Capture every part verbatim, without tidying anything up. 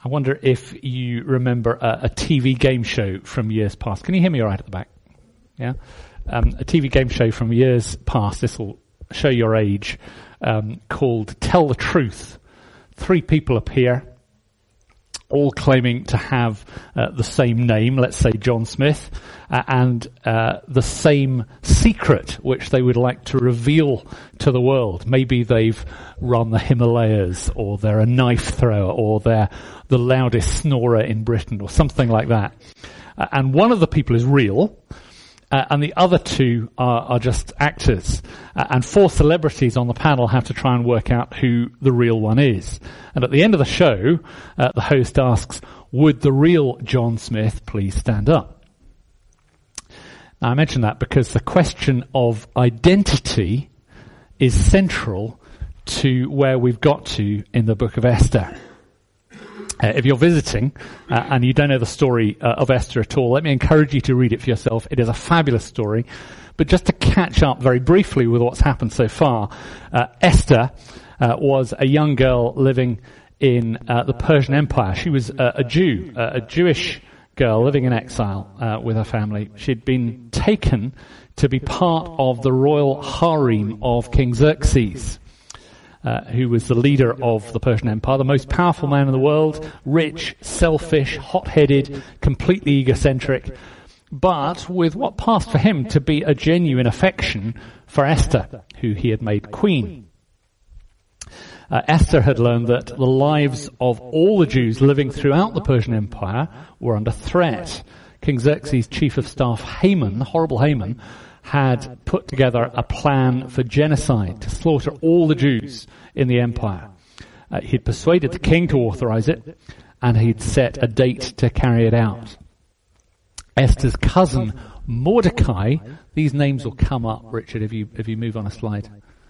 I wonder if you remember a, a T V game show from years past. Can you hear me all right at the back? Yeah? Um, a T V game show from years past, this will show your age, um, called Tell the Truth. Three people appear, all claiming to have uh, the same name, let's say John Smith, uh, and uh, the same secret which they would like to reveal to the world. Maybe they've run the Himalayas, or they're a knife thrower, or they're the loudest snorer in Britain, or something like that. Uh, and one of the people is real, Uh, and the other two are, are just actors. Uh, and four celebrities on the panel have to try and work out who the real one is. And at the end of the show, uh, the host asks, would the real John Smith please stand up? Now, I mention that because the question of identity is central to where we've got to in the book of Esther. Uh, if you're visiting uh, and you don't know the story uh, of Esther at all, let me encourage you to read it for yourself. It is a fabulous story. But just to catch up very briefly with what's happened so far, uh, Esther uh, was a young girl living in uh, the Persian Empire. She was uh, a Jew, uh, a Jewish girl living in exile uh, with her family. She'd been taken to be part of the royal harem of King Xerxes. Uh, who was the leader of the Persian Empire, the most powerful man in the world, rich, selfish, hot-headed, completely egocentric, but with what passed for him to be a genuine affection for Esther, who he had made queen. Uh, Esther had learned that the lives of all the Jews living throughout the Persian Empire were under threat. King Xerxes' chief of staff, Haman, the horrible Haman, had put together a plan for genocide, to slaughter all the Jews in the empire. Uh, he'd persuaded the king to authorize it, and he'd set a date to carry it out. Esther's cousin, Mordecai, these names will come up, Richard, if you if you move on a slide.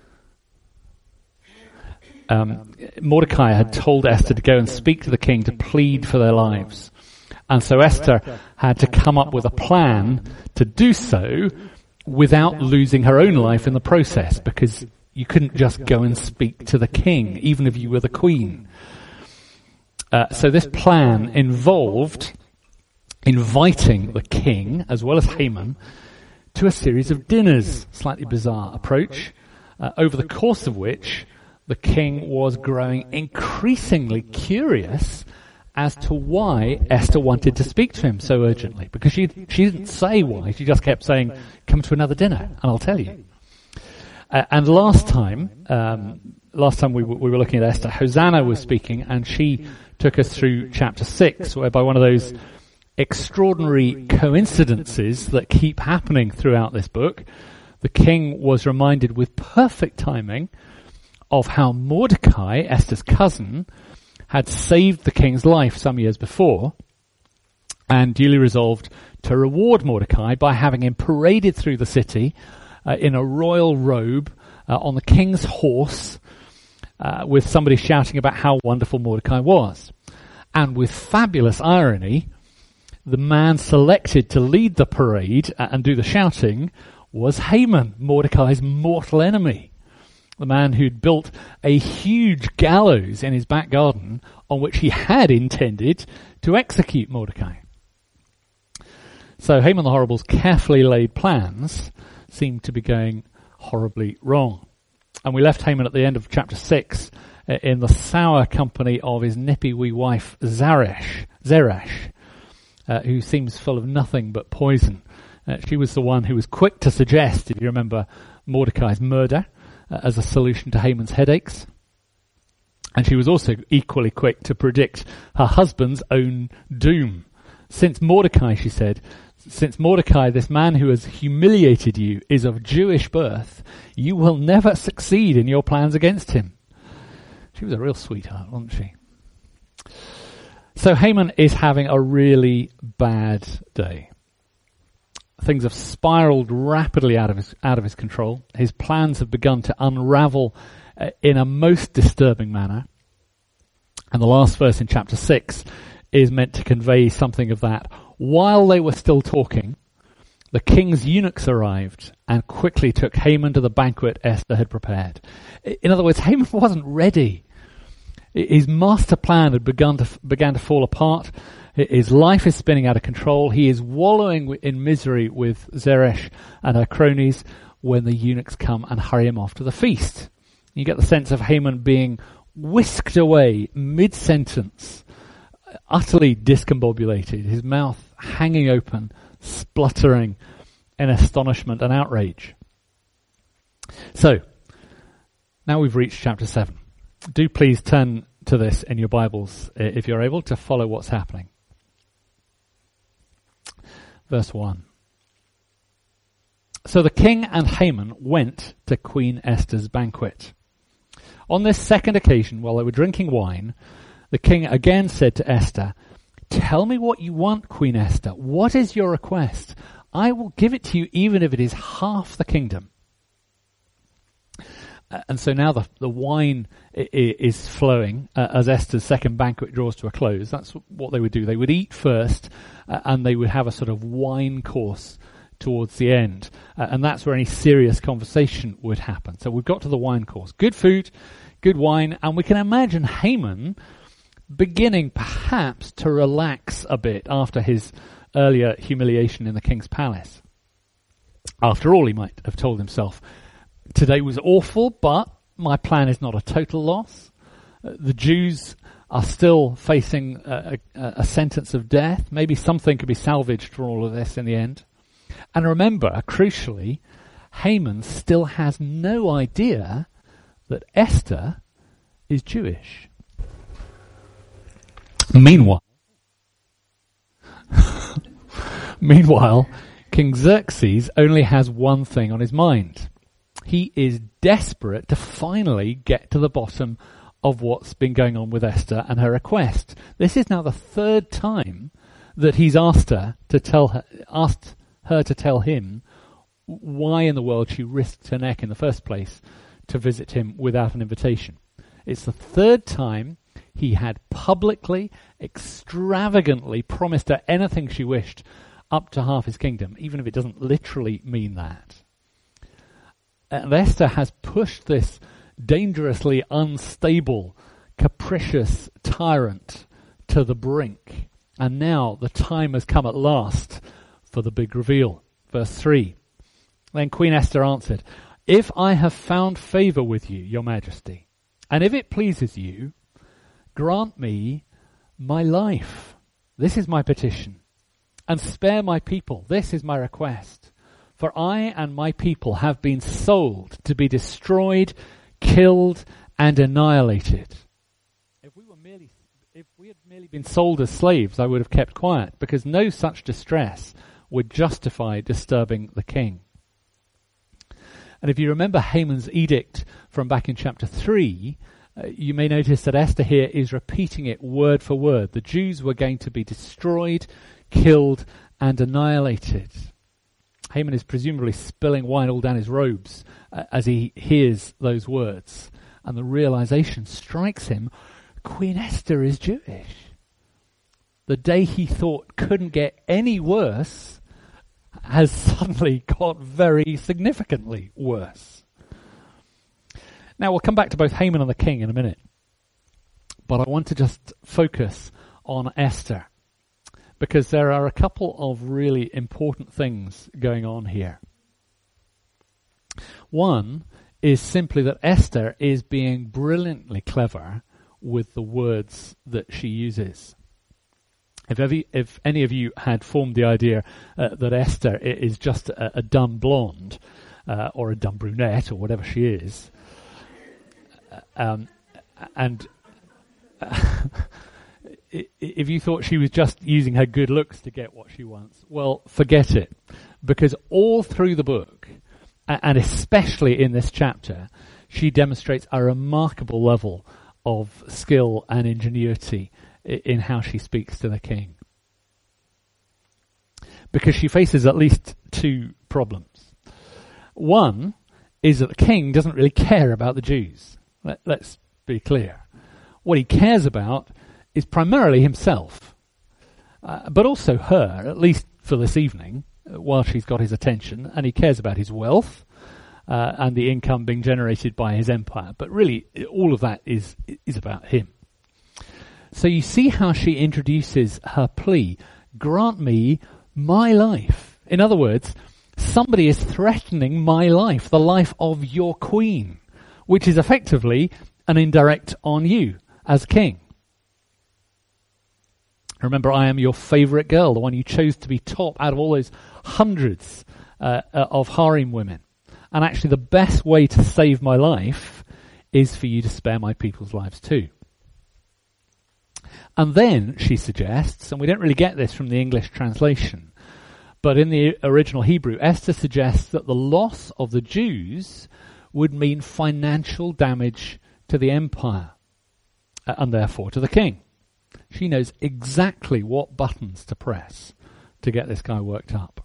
Um, Mordecai had told Esther to go and speak to the king to plead for their lives. And so Esther had to come up with a plan to do so without losing her own life in the process, because you couldn't just go and speak to the king, even if you were the queen. Uh, so this plan involved inviting the king, as well as Haman, to a series of dinners, slightly bizarre approach, uh, over the course of which the king was growing increasingly curious as to why Esther wanted to speak to him so urgently. Because she she didn't say why, she just kept saying, come to another dinner, and I'll tell you. Uh, and last time, um, last time we, w- we were looking at Esther, Hosanna was speaking, and she took us through chapter six, where by one of those extraordinary coincidences that keep happening throughout this book, the king was reminded with perfect timing of how Mordecai, Esther's cousin, had saved the king's life some years before, and duly resolved to reward Mordecai by having him paraded through the city uh, in a royal robe uh, on the king's horse, uh, with somebody shouting about how wonderful Mordecai was. And with fabulous irony, the man selected to lead the parade uh, and do the shouting was Haman, Mordecai's mortal enemy. The man who'd built a huge gallows in his back garden on which he had intended to execute Mordecai. So Haman the Horrible's carefully laid plans seemed to be going horribly wrong. And we left Haman at the end of chapter six uh, in the sour company of his nippy wee wife Zeresh, Zeresh uh, who seems full of nothing but poison. Uh, she was the one who was quick to suggest, if you remember, Mordecai's murder as a solution to Haman's headaches. And she was also equally quick to predict her husband's own doom. Since Mordecai, she said, since Mordecai, this man who has humiliated you, is of Jewish birth, you will never succeed in your plans against him. She was a real sweetheart, wasn't she? So Haman is having a really bad day. Things have spiraled rapidly out of his out of his control. His plans have begun to unravel uh, in a most disturbing manner. And the last verse in chapter six is meant to convey something of that. While they were still talking, the king's eunuchs arrived and quickly took Haman to the banquet Esther had prepared. In other words, Haman wasn't ready. His master plan had begun to began to fall apart. His life is spinning out of control. He is wallowing in misery with Zeresh and her cronies when the eunuchs come and hurry him off to the feast. You get the sense of Haman being whisked away mid-sentence, utterly discombobulated, his mouth hanging open, spluttering in astonishment and outrage. So, now we've reached chapter seven. Do please turn to this in your Bibles, if you're able, to follow what's happening. Verse one. So the king and Haman went to Queen Esther's banquet. On this second occasion, while they were drinking wine, the king again said to Esther, "Tell me what you want, Queen Esther. What is your request? I will give it to you even if it is half the kingdom." And so now the, the wine is flowing uh, as Esther's second banquet draws to a close. That's what they would do. They would eat first uh, and they would have a sort of wine course towards the end. Uh, and that's where any serious conversation would happen. So we've got to the wine course. Good food, good wine, and we can imagine Haman beginning perhaps to relax a bit after his earlier humiliation in the king's palace. After all, he might have told himself, today was awful, but my plan is not a total loss. Uh, the Jews are still facing a, a, a sentence of death. Maybe something could be salvaged from all of this in the end. And remember, crucially, Haman still has no idea that Esther is Jewish. Meanwhile, meanwhile, King Xerxes only has one thing on his mind. He is desperate to finally get to the bottom of what's been going on with Esther and her request. This is now the third time that he's asked her to tell her, asked her to tell him why in the world she risked her neck in the first place to visit him without an invitation. It's the third time he had publicly, extravagantly promised her anything she wished, up to half his kingdom, even if it doesn't literally mean that. And Esther has pushed this dangerously unstable, capricious tyrant to the brink. And now the time has come at last for the big reveal. Verse three. Then Queen Esther answered, "If I have found favor with you, your majesty, and if it pleases you, grant me my life. This is my petition. And spare my people. This is my request. For I and my people have been sold to be destroyed, killed, and annihilated." If we were merely, if we had merely been sold as slaves, I would have kept quiet, because no such distress would justify disturbing the king. And if you remember Haman's edict from back in chapter three, uh, you may notice that Esther here is repeating it word for word. The Jews were going to be destroyed, killed, and annihilated. Haman is presumably spilling wine all down his robes uh, as he hears those words. And the realization strikes him, Queen Esther is Jewish. The day he thought couldn't get any worse has suddenly got very significantly worse. Now, we'll come back to both Haman and the king in a minute. But I want to just focus on Esther, because there are a couple of really important things going on here. One is simply that Esther is being brilliantly clever with the words that she uses. If, every, if any of you had formed the idea uh, that Esther is just a, a dumb blonde uh, or a dumb brunette or whatever she is, um, and if you thought she was just using her good looks to get what she wants, well, forget it. Because all through the book, and especially in this chapter, she demonstrates a remarkable level of skill and ingenuity in how she speaks to the king. Because she faces at least two problems. One is that the king doesn't really care about the Jews. Let, let's be clear. What he cares about is primarily himself, uh, but also her, at least for this evening, uh, while she's got his attention, and he cares about his wealth uh, and the income being generated by his empire. But really, all of that is is about him. So you see how she introduces her plea. Grant me my life. In other words, somebody is threatening my life, the life of your queen, which is effectively an indirect on you as king. Remember, I am your favourite girl, the one you chose to be top out of all those hundreds uh, uh, of harem women. And actually the best way to save my life is for you to spare my people's lives too. And then she suggests, and we don't really get this from the English translation, but in the original Hebrew, Esther suggests that the loss of the Jews would mean financial damage to the empire, uh, and therefore to the king. She knows exactly what buttons to press to get this guy worked up.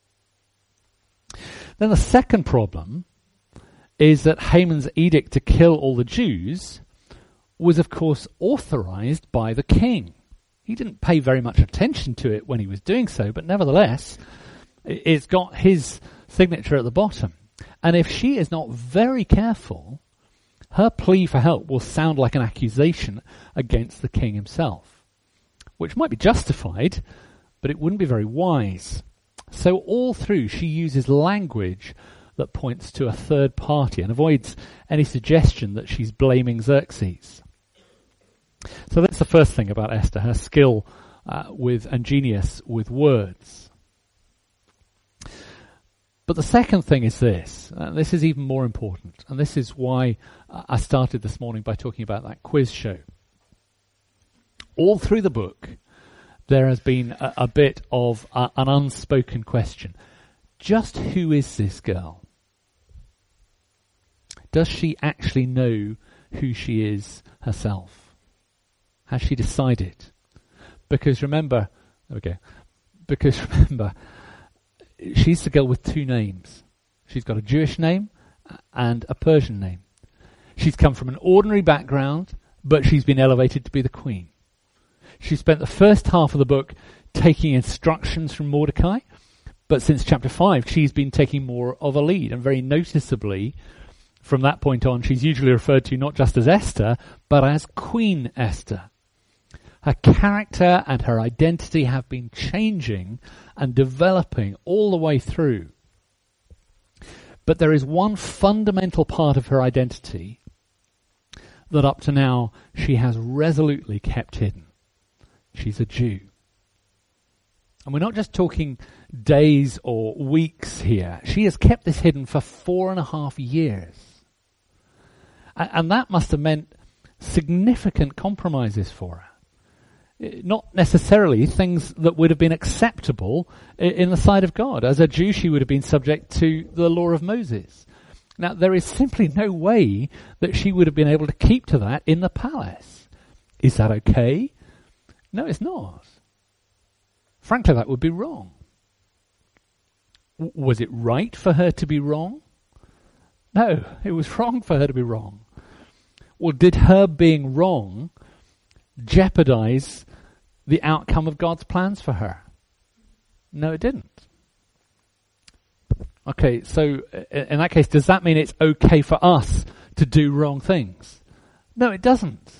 Then the second problem is that Haman's edict to kill all the Jews was, of course, authorized by the king. He didn't pay very much attention to it when he was doing so, but nevertheless, it's got his signature at the bottom. And if she is not very careful, her plea for help will sound like an accusation against the king himself, which might be justified, but it wouldn't be very wise. So all through, she uses language that points to a third party and avoids any suggestion that she's blaming Xerxes. So that's the first thing about Esther, her skill uh, with and genius with words. But the second thing is this, and this is even more important, and this is why I started this morning by talking about that quiz show. All through the book, there has been a, a bit of uh, an unspoken question. Just who is this girl? Does she actually know who she is herself? Has she decided? Because remember, there we go. Because remember, she's the girl with two names. She's got a Jewish name and a Persian name. She's come from an ordinary background, but she's been elevated to be the queen. She spent the first half of the book taking instructions from Mordecai, but since chapter five, she's been taking more of a lead, and very noticeably, from that point on, she's usually referred to not just as Esther, but as Queen Esther. Her character and her identity have been changing and developing all the way through. But there is one fundamental part of her identity that up to now she has resolutely kept hidden. She's a Jew. And we're not just talking days or weeks here. She has kept this hidden for four and a half years. And that must have meant significant compromises for her. Not necessarily things that would have been acceptable in the sight of God. As a Jew, she would have been subject to the law of Moses. Now, there is simply no way that she would have been able to keep to that in the palace. Is that okay? No, it's not. Frankly, that would be wrong. W- was it right for her to be wrong? No, it was wrong for her to be wrong. Well, did her being wrong jeopardize the outcome of God's plans for her? No, it didn't. Okay, so in that case, does that mean it's okay for us to do wrong things? No, it doesn't.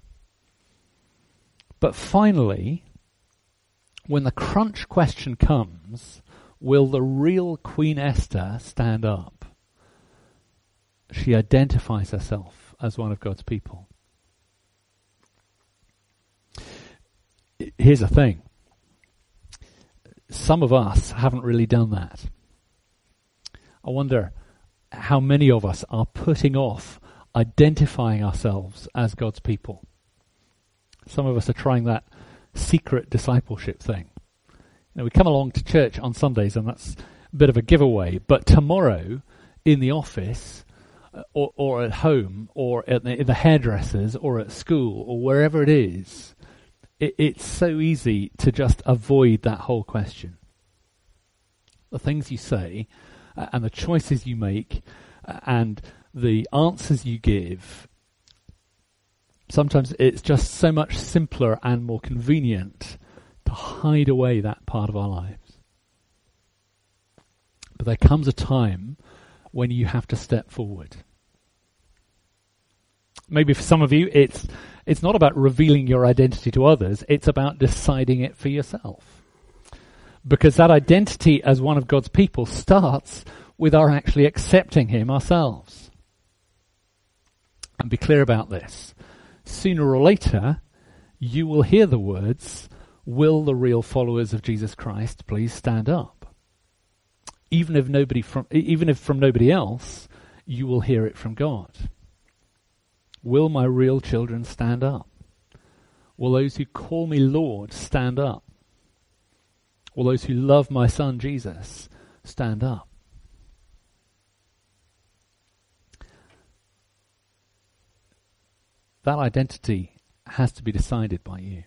But finally, when the crunch question comes, will the real Queen Esther stand up? She identifies herself as one of God's people. Here's the thing. Some of us haven't really done that. I wonder how many of us are putting off identifying ourselves as God's people. Some of us are trying that secret discipleship thing. You know, we come along to church on Sundays and that's a bit of a giveaway, but tomorrow in the office or, or at home or at the, in the hairdressers or at school or wherever it is, it, it's so easy to just avoid that whole question. The things you say uh, and the choices you make uh, and the answers you give, sometimes it's just so much simpler and more convenient to hide away that part of our lives. But there comes a time when you have to step forward. Maybe for some of you, it's It's not about revealing your identity to others. It's about deciding it for yourself. Because that identity as one of God's people starts with our actually accepting him ourselves. And be clear about this. Sooner or later, you will hear the words, will the real followers of Jesus Christ please stand up? Even if nobody from, even if from nobody else, you will hear it from God. Will my real children stand up? Will those who call me Lord stand up? Will those who love my son Jesus stand up? That identity has to be decided by you.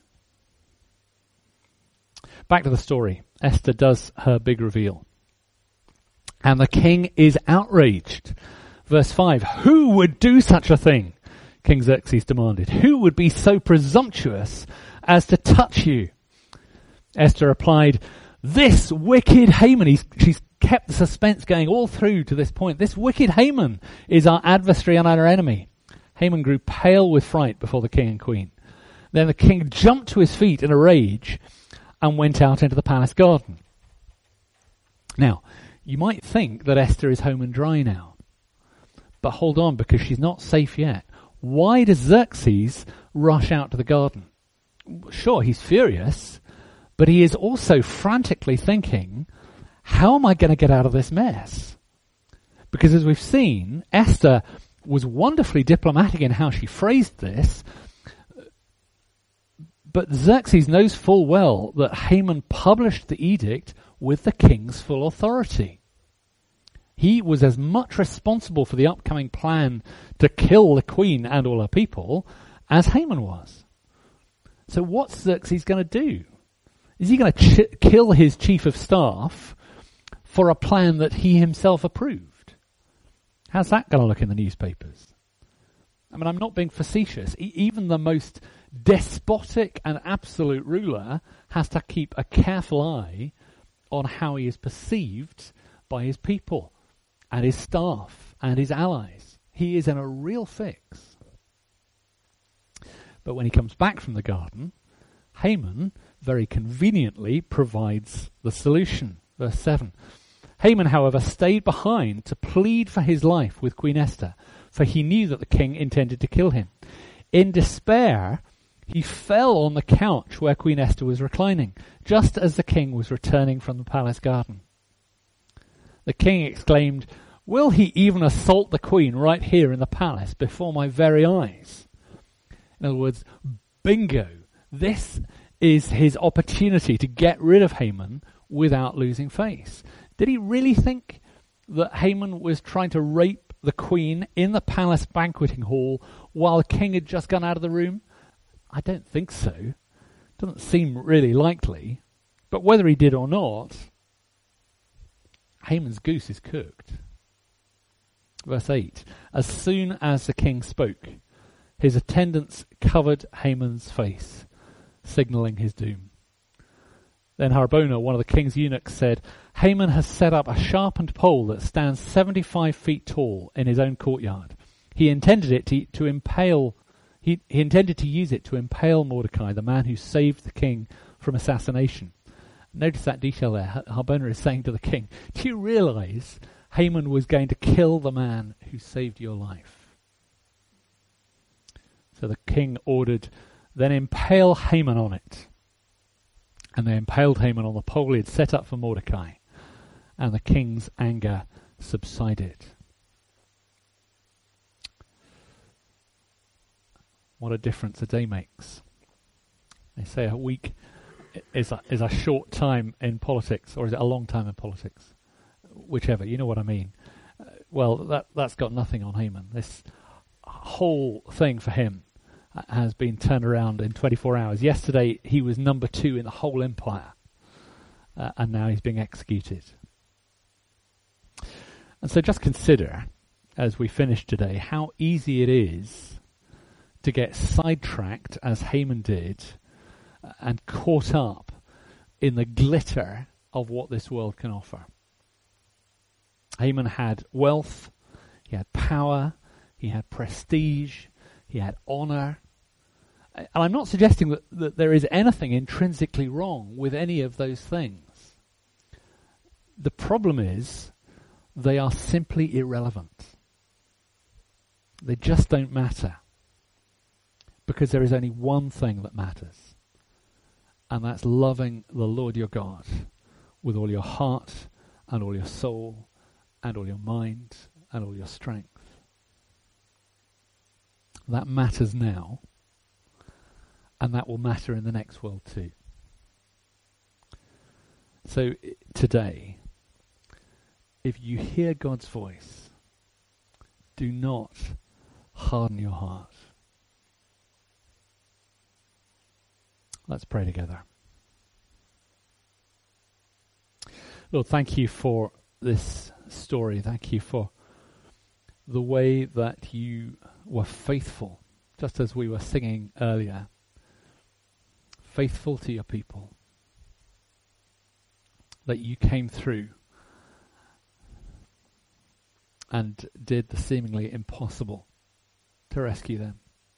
Back to the story. Esther does her big reveal. And the king is outraged. Verse five, who would do such a thing? King Xerxes demanded. Who would be so presumptuous as to touch you? Esther replied, this wicked Haman. He's, she's kept the suspense going all through to this point. This wicked Haman is our adversary and our enemy. Haman grew pale with fright before the king and queen. Then the king jumped to his feet in a rage and went out into the palace garden. Now, you might think that Esther is home and dry now. But hold on, because she's not safe yet. Why does Xerxes rush out to the garden? Sure, he's furious, but he is also frantically thinking, how am I going to get out of this mess? Because as we've seen, Esther was wonderfully diplomatic in how she phrased this, but Xerxes knows full well that Haman published the edict with the king's full authority. He was as much responsible for the upcoming plan to kill the queen and all her people as Haman was. So what's Xerxes going to do? Is he going to ch- kill his chief of staff for a plan that he himself approved? How's that going to look in the newspapers? I mean, I'm not being facetious. E- even the most despotic and absolute ruler has to keep a careful eye on how he is perceived by his people and his staff and his allies. He is in a real fix. But when he comes back from the garden, Haman very conveniently provides the solution. Verse seven. Haman, however, stayed behind to plead for his life with Queen Esther, for he knew that the king intended to kill him. In despair, he fell on the couch where Queen Esther was reclining, just as the king was returning from the palace garden. The king exclaimed, "Will he even assault the queen right here in the palace before my very eyes?" In other words, bingo. This is his opportunity to get rid of Haman without losing face. Did he really think that Haman was trying to rape the queen in the palace banqueting hall while the king had just gone out of the room? I don't think so. Doesn't seem really likely. But whether he did or not, Haman's goose is cooked. Verse eight. As soon as the king spoke, his attendants covered Haman's face, signalling his doom. Then Harbona, one of the king's eunuchs, said, "Haman has set up a sharpened pole that stands seventy-five feet tall in his own courtyard. He intended it to, to impale. He, he intended to use it to impale Mordecai, the man who saved the king from assassination." Notice that detail there. Harbona is saying to the king, "Do you realize Haman was going to kill the man who saved your life?" So the king ordered, "Then impale Haman on it." And they impaled Haman on the pole he had set up for Mordecai. And the king's anger subsided. What a difference a day makes. They say a week is a, is a short time in politics, or is it a long time in politics? Whichever, you know what I mean. Uh, well, that, that's got nothing on Haman. This whole thing for him has been turned around in twenty-four hours. Yesterday, he was number two in the whole empire, uh, and now he's being executed. And so just consider, as we finish today, how easy it is to get sidetracked, as Haman did, and caught up in the glitter of what this world can offer. Haman had wealth, he had power, he had prestige, he had honor, And I'm not suggesting that, that there is anything intrinsically wrong with any of those things. The problem is they are simply irrelevant. They just don't matter. Because there is only one thing that matters. And that's loving the Lord your God with all your heart and all your soul and all your mind and all your strength. That matters now, and that will matter in the next world too. So today, if you hear God's voice, do not harden your heart. Let's pray together. Lord, thank you for this story. Thank you for the way that you were faithful, just as we were singing earlier. Faithful to your people. That you came through and did the seemingly impossible to rescue them.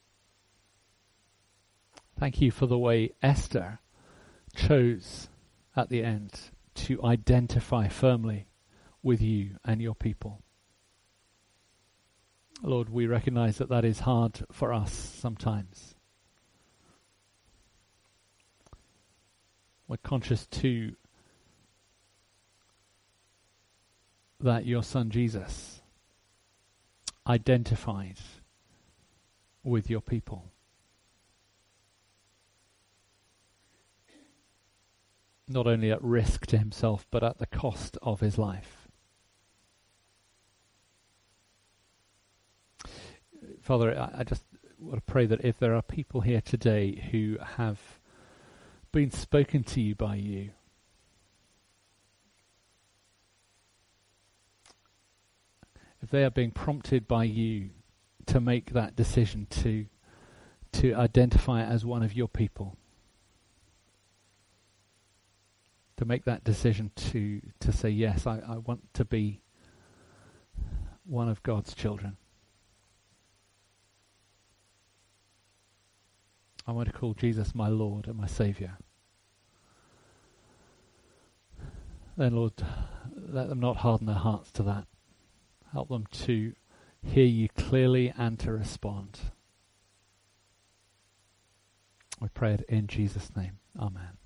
Thank you for the way Esther chose at the end to identify firmly with you and your people. Lord, we recognize that that is hard for us sometimes. We're conscious too that your son Jesus identified with your people. Not only at risk to himself, but at the cost of his life. Father, I, I just want to pray that if there are people here today who have been spoken to you by you, if they are being prompted by you to make that decision to to identify as one of your people, to make that decision to to say, yes, I, I want to be one of God's children. I want to call Jesus my Lord and my Saviour. Then, Lord, let them not harden their hearts to that. Help them to hear you clearly and to respond. We pray it in Jesus' name. Amen.